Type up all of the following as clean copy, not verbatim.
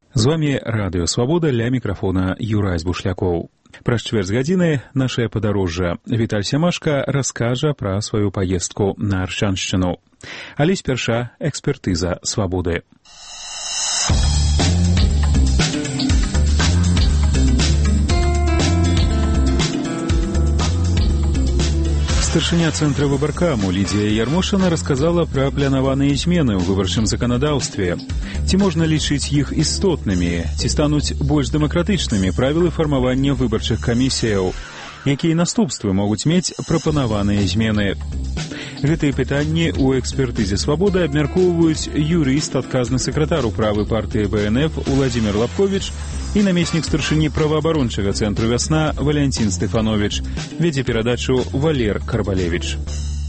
З вами Радыё Свабода, ля мікрафона Юрай Бушлякоў. Праз чвэрць гадзіны нашае падарожжа. Віталь Сямашка раскажа пра сваю паездку на Аршаншчыну. Але спярша экспертыза Свабоды. Старшыня цэнтра выбаркаму Лідзія Ярмошына расказала пра планаваныя змены ў выбарчым заканадаўстве. Ці можна лічыць іх істотнымі, ці стануць больш дэмакратычнымі правілы фармавання выбарчых камісіяў? Якія наступствы могуць мець прапанаваныя змены? Гэтыя пытанні ў экспертызе Свабоды абмяркоўваюць юрыст, адказны сакратар управы партыі БНФ Уладзімір Лапковіч і намеснік старшыні праваабарончага цэнтру «Вясна» Валянцін Стэфановіч. Вядзе перадачу Валер Карбалевіч.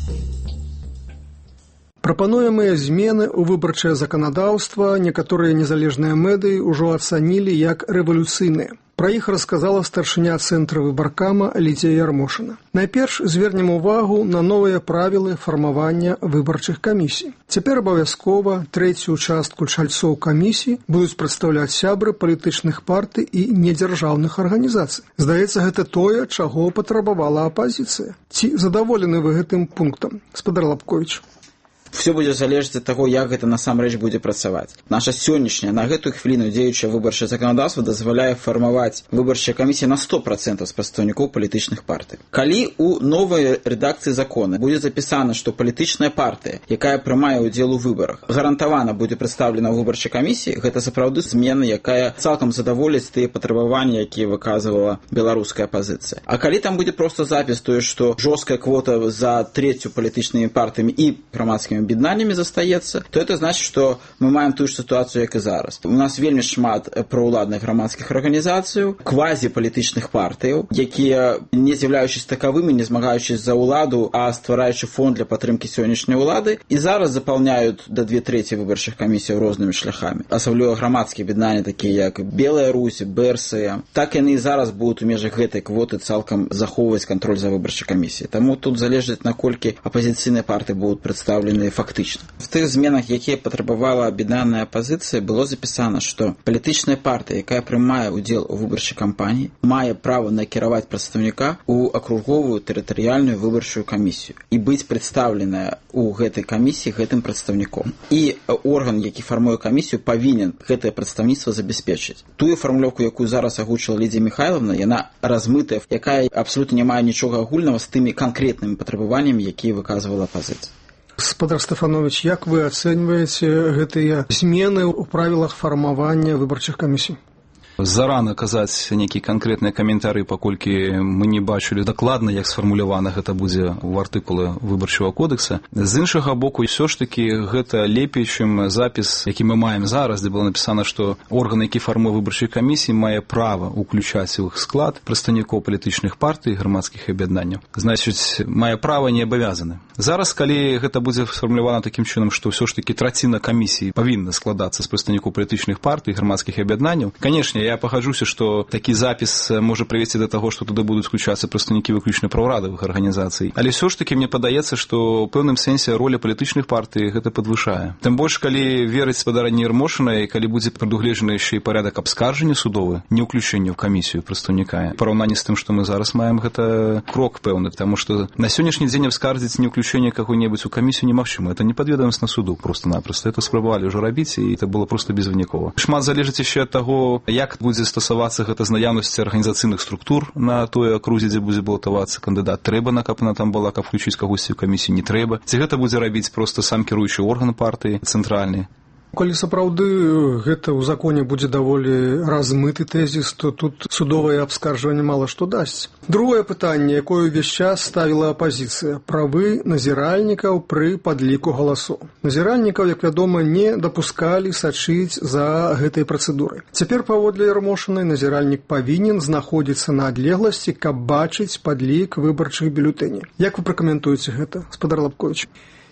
Прапануемыя змены ў выбарчае заканадаўства некаторыя незалежныя медыі ўжо ацанілі як рэвалюцыйныя. Пра іх расказала старшыня цэнтра выбаркама Лідзія Ярмошына. Найперш звернем увагу на новыя правілы фармавання выбарчых камісій. Цяпер абавязкова трэцюю частку чальцоў камісій будуць прадстаўляць сябры палітычных партый і недзяржаўных арганізацый. Здаецца, гэта тое, чаго патрабавала апазіцыя. Ці задаволены вы гэтым пунктам, гаспадар Лапковіч? Все будзе залежаць ад таго, як гэта насамрэч будзе працаваць. Наша сённяшняя, на гэтую хвіліну дзеючае выбарчае заканадаўства дазваляе фармаваць выбарчыя камісіі на 100% з прадстаўнікоў палітычных партый. Калі ў новай рэдакцыі закона будзе запісана, што палітычная партыя, якая прымае ўдзел у выбарах, гарантавана будзе прадстаўлена ў выбарчай камісіі, гэта сапраўды змена, якая цалкам задаволіць тыя патрабаванні, якія выказвала беларуская апазіцыя. А калі там будзе проста запіс тое, што жорсткая квота за трэцю палітычнымі партыямі і грамадскімі аб'яднаннямі застаецца, то это значыць, што мы маем тую ж сітуацыю, як і зараз. У нас вельмі шмат праўладных грамадскіх арганізацыяў, квазіпалітычных партыяў, якія, не з'яўляючыся такавымі, не змагаючыся за ўладу, а ствараючы фонд для падтрымкі сённяшняй улады, і зараз запаўняюць да 2/3 выбарчых камісій рознымі шляхамі. Асабліва грамадскія аб'яднанні, такія як Белая Русь, БРС, так яны і зараз будуць у межах гэтай квоты цалкам захоўваць кантроль за выбарчай камісіяй. Таму тут залежыць, наколькі апазіцыйныя партыі будуць прадстаўлены фактычна. В тых зменах, якія патрабавала аб'яднаная апазіцыя, было запісана, што палітычная партыя, якая прымае ўдзел у выбарчай кампаніі, мае права накіраваць прадстаўніка ў акруговую тэрытарыяльную выбарчую камісію і быць прадстаўленая ў гэтай камісіі гэтым прадстаўніком. І орган, які фармуе камісію, павінен гэтае прадстаўніцтва забяспечыць. Тую фармулёўку, якую зараз агучыла Лідзія Міхайлаўна, яна размытая, якая абсалютна не мае нічога агульнага з тымі канкрэтнымі патрабаваннямі, якія выказвала апазіцыя. Гаспадар Стэфановіч, як вы ацэньваеце гэтыя змены ў правілах фармавання выбарчых камісій? Зарана казаць нейкія канкрэтныя каментары, паколькі мы не бачылі дакладна, як сфармулявана гэта будзе ў артыкулы выбарчага кодекса. З іншага боку, ўсё ж такі гэта лепей, чым запіс, які мы маем зараз, дзе было напісана, што орган, які фармуе выбарчыя камісіі, мае права ўключаць у іх склад прадстаўнікоў палітычных партый і грамадскіх аб'яднанняў. Значыць, мае права не абавязаны. Зараз, калі гэта будзе сфармулявана такім чынам, што ўсё ж такі траціна камісіі павінна складацца з прадстаўнікоў палітычных партый і грамадскіх аб'яднанняў, канешне, я пагаджуся, што такі запіс можа прывесці да таго, што туды будуць включацца прадстаўнікі выключна праўрадавых арганізацый. Але ўсё ж такі мне падаецца, што ў пэўным сэнсе роля палітычных партый гэта падвышае. Тым больш, калі верыць спадарні Ярмошынай, калі будзе прадугледжаны яшчэ і парадак абскаржання судовы, не ўключэння ў камісію прадстаўніка. Параўнанні з тым, што мы зараз маем, гэта крок пэўны, таму што на сённяшні дзень абскардзіць неўключэнне каго-небудзь у камісію немагчыма. Это не падведамасна суду проста-напросто. Это спрабавалі ўжо рабіць, і это было проста безвынікова. Шмат залежыць яшчэ ад таго, як будзе стасавацца гэта з наяўнасці арганізацыйных структур на той акрузе, дзе будзе балатавацца кандыдат. Трэба, каб она там была, каб включыць кагосьці ў камісію, не трэба. Ці гэта будзе рабіць проста сам кіруючы орган партыі цэнтральны. Калі сапраўды гэта ў законе будзе даволі размыты тэзіс, то тут судовае абскаржванне мала што дасць. Другое пытанне, якое ўвесь час ставіла апазіцыя, правы назіральнікаў пры падліку галасоў. Назіральнікаў, як вядома, не дапускалі сачыць за гэтай працэдурай. Цяпер, паводле Ярмошынай, назіральнік павінен знаходзіцца на адлегласці, каб бачыць падлік выбарчых бюлетэняў. Як вы пракаментуеце гэта, гаспадар Лапковіч?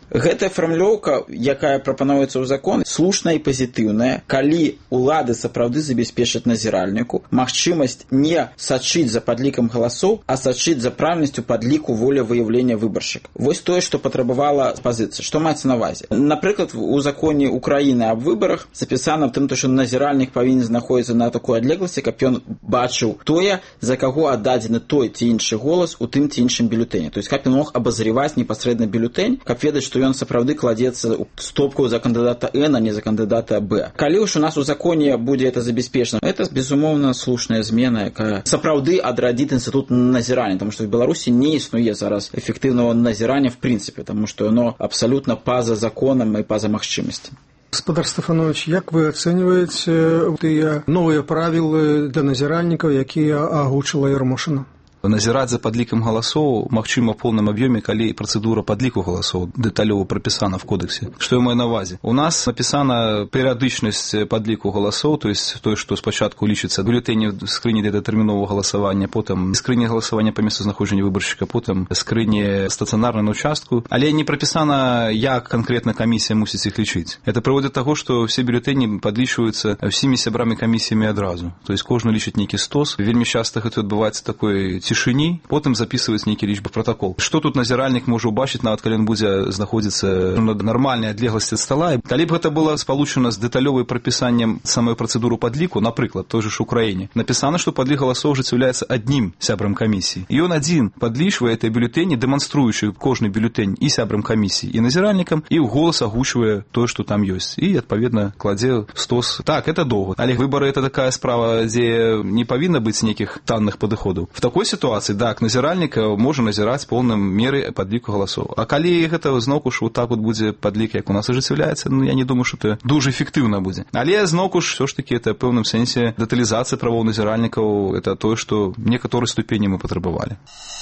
Гэтая фармулёўка, якая прапановваецца ў закон, слушная і пазітыўная, калі улады сапраўды забяспечаць назіральніку магчымасць не сачыць за падлікам галасоў, а сачыць за правільнасцю падліку волевыяўлення выбаршчыка. Вось тое, што патрабавала пазіцыя. Што маецца на ўвазе? Напрыклад, у законе Украіны аб выбарах запісана в тым, што назіральнік павінен знаходзіцца на такой адлегласці, каб ён бачыў тое, за каго аддадзены той ці іншы голас у тым ці іншым бюлетэні. То есть, каб ён мог абазріваць непасрэдна бюлетэнь, каб ведаць, што ён сапраўды кладзецца ў стопку за кандыдата Н, а не за кандыдата Б. Калі ўж у нас у законе будзе это забяспечана, это, безумоўна, слушная змена, якая сапраўды адрадзіць інстытут назірання, тому што в Беларусі не існуе зараз эфектыўнага назірання в прынцыпе, тому што оно абсалютна па-за законам і па-за магчымасцям. Гаспадар Стефанович, як вы ацэньваеце тыя новыя правілы для назіральнікаў, якія агучыла Ярмошына? Назіраць за падлікам галасоў магчыма ў поўным аб'ёме, калі працэдура падліку галасоў дэталёва прапісана в кодексе. Што я маю на ўвазе? У нас напісана перыядычнасць падліку галасоў, то есть тое, што спачатку лічыцца бюлетэні в скрыні для датэрміновага галасавання, потым скрыні галасавання па месцазнаходжанні выбаршчыка, потым скрыні стацыянарнай на участку, але не прапісана, як канкрэтна камісія мусіць іх лічыць. Это прыводзіць да таго, што ўсе бюлетэні падлічваюцца ўсімі сябрамі камісіямі адразу. То есть кожны лічыць нейкі стос. Вельмі часта гэта адбываецца такой цішыні, потым записываць нейкі лічбы протакол. Што тут назіральнік можа ўбачыць, нават калі ён будзе знаходзіцца на нармальнай адлегласці ад стала. Калі б гэта было спалучана з дэталёвым прапісаннем самой працэдуры падліку, напрыклад, той же ж Украіне, напісана, што падлік галасоў ажыццяўляецца аднім сябрам камісіі. І ён адзін падлічвае гэтыя бюлетэні, дэманструючы кожны бюлетэнь і сябрам камісіі, і назіральнікам, і ў голас агучвае тое, што там ёсць. І, адпаведна, кладзе стос. Так, это доўга. Але выбары — это такая справа, дзе не павінна быць нейкіх танных падыходаў. В такой ситуации, так, назіральнік можа назіраць поўным меры падліку галасоў. А калі гэта зноўку ж вот так вот будзе падлік, як у нас ажыццяўляецца, я не думаю, што это дужа эфектыўна будзе. Але зноўку ж, ўсё ж такі, это пэўным сэнсе дэталізацыя правоў назіральнікаў, это тое, што некаторай ступені мы патрабавалі.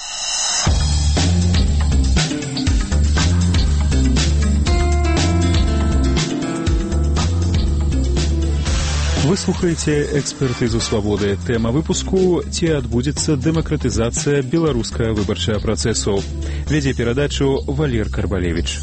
Вы слухаеце «Экспертызу свабоды». Тэма выпуску «Ці адбудзецца дэмакратызацыя беларускага выбарчага працэсу». Вядзе перадачу Валер Карбалевіч.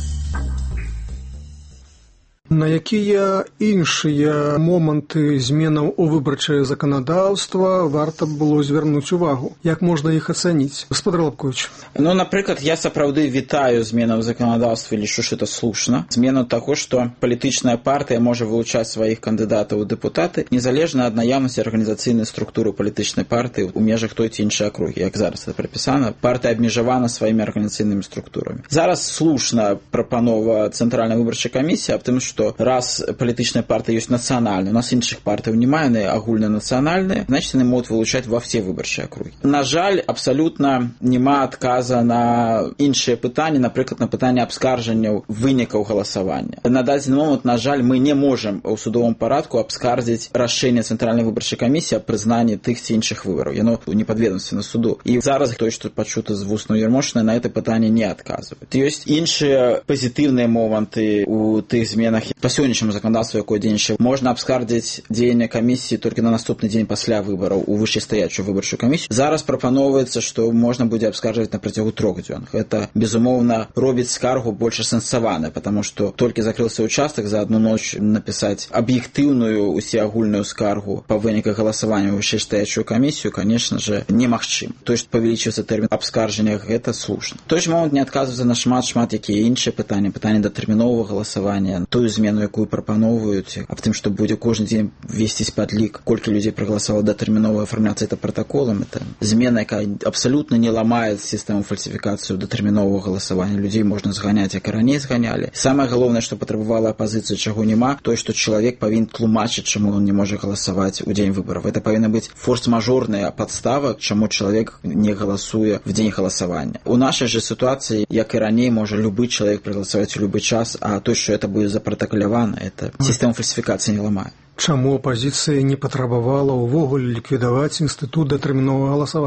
На якія іншыя моманты зменаў у выбарчае заканадаўства варта было звярнуць увагу? Як можна іх ацаніць? Гаспадар Лапковіч. Напрыклад, я сапраўды вітаю зменаў заканадаўства, лічу, што это слушна. Змену таго, што палітычная партыя можа вылучаць сваіх кандыдатаў у дэпутаты незалежна ад наяўнасці арганізацыйнай структуры палітычнай партыі ў межах той ці іншай акругі. Як зараз это прапісана, партыя абмежавана сваімі арганізацыйнымі структурамі. Зараз слушна прапанова Цэнтральнай выбарчай камісіі аб тым, што раз палітычная партыя ёсць нацыянальная, у нас іншых партыяў няма, яны агульнанацыянальныя, значит, яны могуць вылучаць ва все выбарчыя акругі. На жаль, абсалютна няма адказа на іншыя пытанні, напрыклад, на пытанне абскаржання вынікаў галасавання. На дадзены момант, на жаль, мы не можам у судовым парадку абскардзіць рашэнне Цэнтральнай выбарчай камісіі аб прызнанні тых ці іншых выбараў. Яно не падведамственна суду. І зараз тое, што пачута з вуснаў Ярмошынай, на гэта пытанне не адказваюць. Ёсць іншыя пазітыўныя моманты у тых зменах. Па сённяшняму заканадаўству, якое дзейнічае, можна абскардзіць дзеянне камісіі толькі на наступны дзень пасля выбараў у вышэйстаячую выбарчую камісію. Зараз прапаноўваецца, што можна будзе абскарджваць на працягу 3 дзён. Гэта, безумоўна, робіць скаргу больш асэнсаванай, потому што толькі закрыўся ўчастак, за адну ноч напісаць аб'ектыўную усеагульную скаргу па выніках галасавання ў вышэйстаячую камісію, конечно же, немагчыма. Тое, што павялічваецца тэрмін абскарджання, гэта слушна. Той же момант не адказваецца на шмат якія іншыя пытанні датэрміновага галасавання, тую змену, якую прапаноўваюць, аб тым, што будзе кожны дзень весціць падлік, колькі людзей прагаласавала датэрмінова, афармляцца это протаколам. Это змена, якая абсалютна не ламае сістэму фальсіфікацыю датэрміновага галасавання. Людзей можна зганяць, як і раней зганялі. Самае галоўнае, што патрабавала апазіцыя, чаго няма, тое, што чалавек павінен тлумачыць, чаму ён не можа галасаваць у дзень выбараў. Это павінна быць форс-мажорная падстава, чаму чалавек не галасуе в дзень галасавання. У нашай жа сітуацыі, як і раней, можа любы чалавек прагаласаваць у любы час, а то, што это будзе запратакалявана, это сістэму фальсіфікацыі не ламае. Чаму апазіцыя не патрабавала ўвогуле ліквідаваць інстытут датэрміновага галасавання?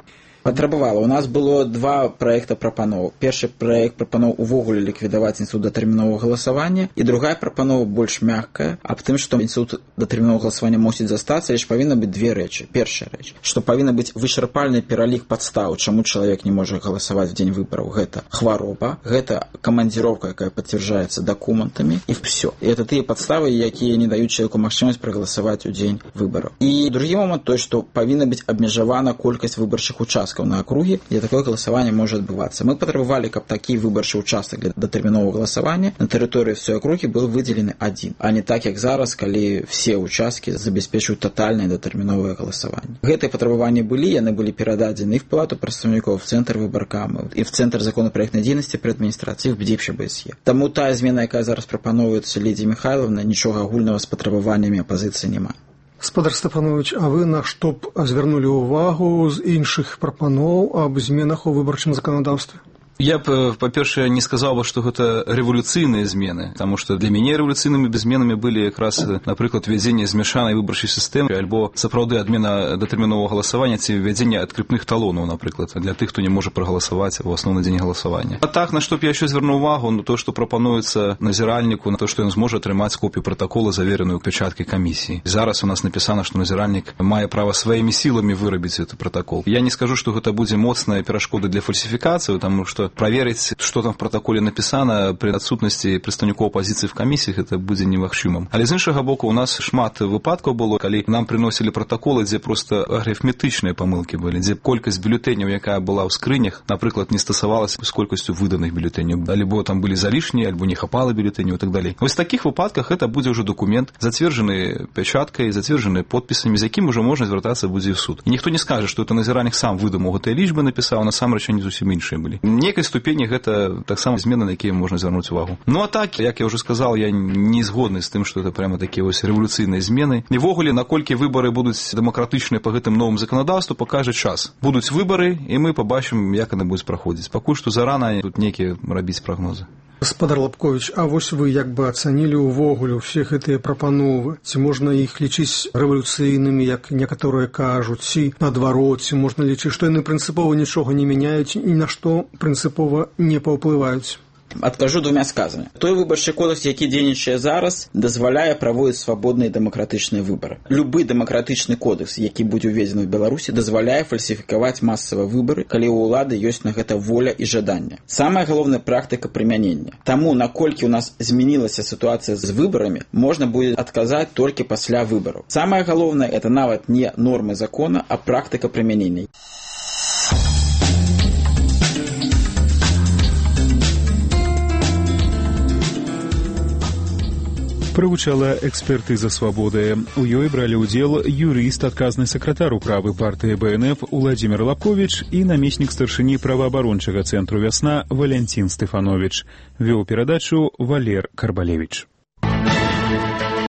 Патрабавала. У нас было два праекта прапаноў. Першы праект прапаноў увогуле ліквідаваць інстытут датэрміновага галасавання, і другая прапанова больш мяккая, аб тым, што інстытут датэрміновага галасавання мусіць застацца, лишь павінна быць две рэчы. Першая рэч, што павінна быць вычарпальны пералік падстаў, чаму чалавек не можа галасаваць в дзень выбараў. Гэта хвароба, гэта камандзіроўка, якая пацвярджаецца дакументамі, і все. І это тыя падставы, якія не даюць чалавеку магчымасць прагаласаваць у дзень выбараў. І другі момант той, што павінна быць абмежавана колькасць выбарчых участкаў на акругі, дзе такое галасаванне можа адбывацца. Мы патрабавалі, каб такі выбарчы участак для датэрміновага галасавання на тэрыторыі ўсёй акругі быў выдзелены адзін, а не так, як зараз, калі все участкі забяспечваюць тотальнае датэрміновае галасаванне. Гэтыя патрабаванні былі, яны былі перададзены в палату прадстаўнікоў, в цэнтр выбаркамаў і в цэнтр законапраектнай дзейнасці пры адміністрацыі в БДП. Таму тая змена, якая зараз прапановуецца Лідзіяй Михайловнай, нічога агульнага з патрабаваннямі апазіцыі няма. Спадар Стефанович, а вы на што б звярнулі ўвагу з іншых прапаноў аб зменах у выбарчым заканадаўстве? Я б, па-першае, не сказаў бы, што гэта рэвалюцыйныя змены, таму што для мяне рэвалюцыйнымі зменамі былі якраз, напрыклад, ввядзенне змяшанай выбарчай сістэмы, альбо сапраўды адмена датэрміновага галасавання ці ввядзенне адкрыпных талонаў, напрыклад, для тых, хто не можа прагаласаваць у асноўны дзень галасавання. А так, на што б я яшчэ звярнуў увагу, на то, што прапануецца назіральніку, на то, што ён зможа атрымаць копію пратакола, завереную пячаткай камісіі. Зараз у нас напісана, што назіральнік мае права сваімі сіламі вырабіць гэты пратакол. Я не скажу, што гэта будзе моцная перашкода для фальсіфікацыі, таму што проверить, что там в протоколе написано при отсутности прадстаўнікоў оппозиции в комиссиях, это будзе немагчымым. Але з іншага боку, у нас шмат выпадкаў было, калі нам приносили протоколы, дзе просто арифметычныя памылкі былі, дзе колькасць бюлетэняў, якая была ў скрынях, напрыклад, не стасавалася з колькасцю выданых бюлетэняў, альбо там былі залішнія, альбо не хапала бюлетэняў і так далей. Вось в такіх выпадках это будзе ўжо документ, зацверджаны пячаткай, зацверджаны подпісамі, з якім уже можна звяртацца будзе ў суд. І ніхто не скажа, што это назіральнік сам выдумаў гэтыя лічбы напісаў, насамрэч они зусім іншыя былі. Некай ступені гэта таксама змены, на якія можна звярнуць увагу. Ну а так, як я ўжо сказал, я не згодны з тым, што это прямо такія вось рэвалюцыйныя змены. І ввогуле, наколькі выбары будуць дэмакратычныя па гэтым новым заканадаўству, пакажа час. Будуць выбары, і мы пабачым, як яны будуць праходзіць. Пакуль што зарана тут нейкія рабіць прагнозы. Спадар Лапкович, а вось вы як бы ацанілі ўвогуле ўсе гэтыя прапановы? Ці можна іх лічыць рэвалюцыйнымі, як некаторыя кажуць, ці наадварот, ці можна лічыць, што яны прынцыпова нічога не мяняюць і на што прынцыпова не паўплываюць? Адкажу двумя сказамі. Той выбарчы кодекс, які дзейнічае зараз, дазваляе праводзіць свабодныя дэмакратычныя выбары. Любы дэмакратычны кодекс, які будзе ўведзены ў Беларусі, дазваляе фальсіфікаваць масава выбары, калі ў улады ёсць на гэта воля і жаданне. Самая галоўная практыка прымянення. Таму, наколькі ў нас змянілася сітуацыя з выбарамі, можна будзе адказаць толькі пасля выбараў. Самае галоўнае – это нават не нормы закона, а практыка прымянення. Прагучала экспертыза свабоды. У ёй бралі ўдзел юрыст, адказны сакратар управы партыі БНФ Уладзімір Лапковіч і намеснік старшыні праваабарончага цэнтру «Вясна» Валянцін Стефанович. Вёў перадачу Валер Карбалевіч.